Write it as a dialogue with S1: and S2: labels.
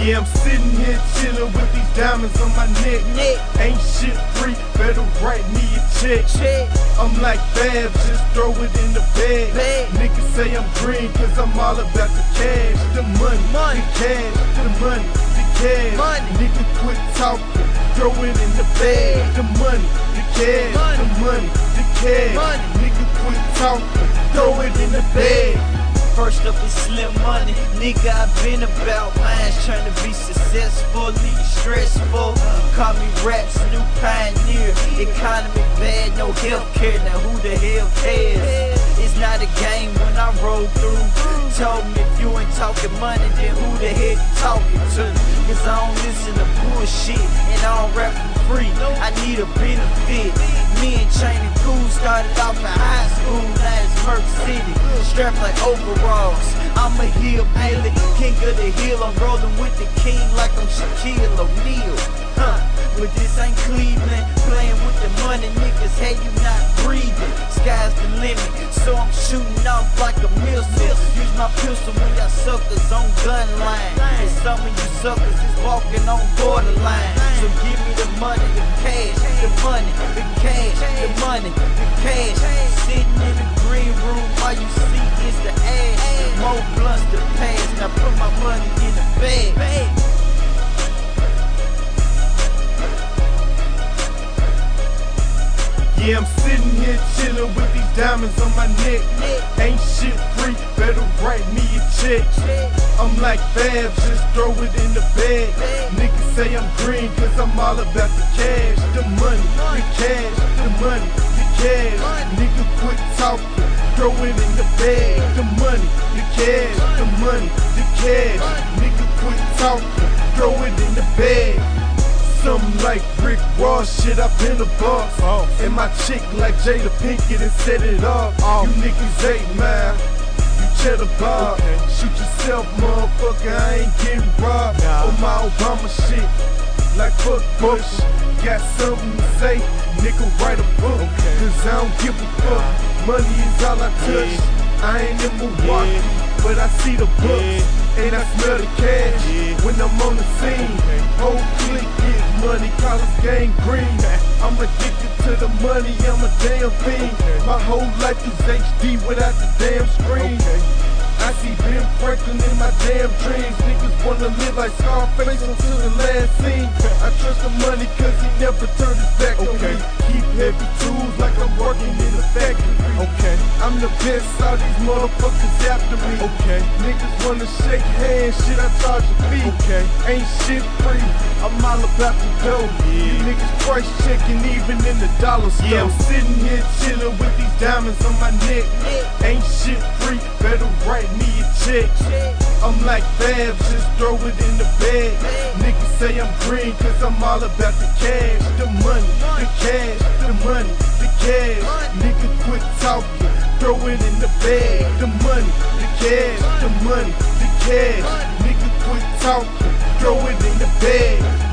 S1: Yeah, I'm sitting here chillin' with these diamonds on my neck. Ain't shit free, better write me a check. I'm like Babs, just throw it in the bag. Niggas say I'm green, cause I'm all about the cash. The money, the cash, the money, the cash. Nigga quit talking, throw it in the bag. The money, the cash, the money, the cash. Nigga quit talking, throw it in the bag.
S2: First up is Slim Money, nigga I been about mine, trying to be successful, leave stressful. Call me Rap's new pioneer, economy bad, no healthcare, now who the hell cares? It's not a game when I roll through. Told me if you ain't talking money, then who the heck you talking to? Cause I don't listen to bullshit, and I don't rap for free, I need a benefit. Me and Chain and Cool started off in high school, now it's Merc City, strapped like overalls. I'm a hillbilly, king of the hill, I'm rolling with the king like I'm Shaquille O'Neal. But this ain't Cleveland, playing with the money, niggas, hey, you not breathing. Sky's the limit, so I'm shooting off like a missile. Use my pistol when y'all suckers on gun line, and some of you suckers is walking on borderline. So give me the money, the cash, the money, the cash, the money, the cash. Sitting in the green room, all you see is the ash. More blunts to pass, now put my money in the bag.
S1: Yeah, I'm sitting here chillin' with these diamonds on my neck. Ain't shit free, better write me a check. I'm like Babs, just throw it in the bag. Niggas say I'm green, cause I'm all about the cash. The money, the cash, the money, the cash. Nigga quit talking, throw it in the bag. The money, the cash, the money, the cash. Nigga quit talking, throw it in the bag. Something like Rick Ross, shit up in the box. And my chick like Jada Pinkett and set it off. You niggas ain't mine, you cheddar bar. Shoot yourself, motherfucker, I ain't getting robbed. On my Obama shit, like fuck Bush. Got something to say, nigga write a book. Cause I don't give a fuck, money is all I touch. I ain't in Milwaukee, but I see the books, and I smell the cash when I'm on the scene. Whole clique get money, college gang green. I'm addicted to the money, I'm a damn fiend. My whole life is HD without the damn screen. I see Ben Franklin in my damn dreams. Niggas wanna live like Scarface until the last scene. I trust the money cause he never turned his back on me. Keep heavy tools like I'm working in a factory. I'm the best, all these motherfuckers after me. Niggas wanna shake hands, shit I charge a fee. Ain't shit free, I'm all about the dough. You niggas price checking even in the dollar store. Yeah, I'm sitting here chillin' with these diamonds on my neck. Ain't shit free, better write me a check. I'm like Babs, just throw it in the bag. Niggas say I'm green, cause I'm all about the cash. The money, the cash, the money, the cash. Nigga quit talking, throw it in the bag. The money, the cash, the money, the cash. Nigga quit talking, throw it in the bag.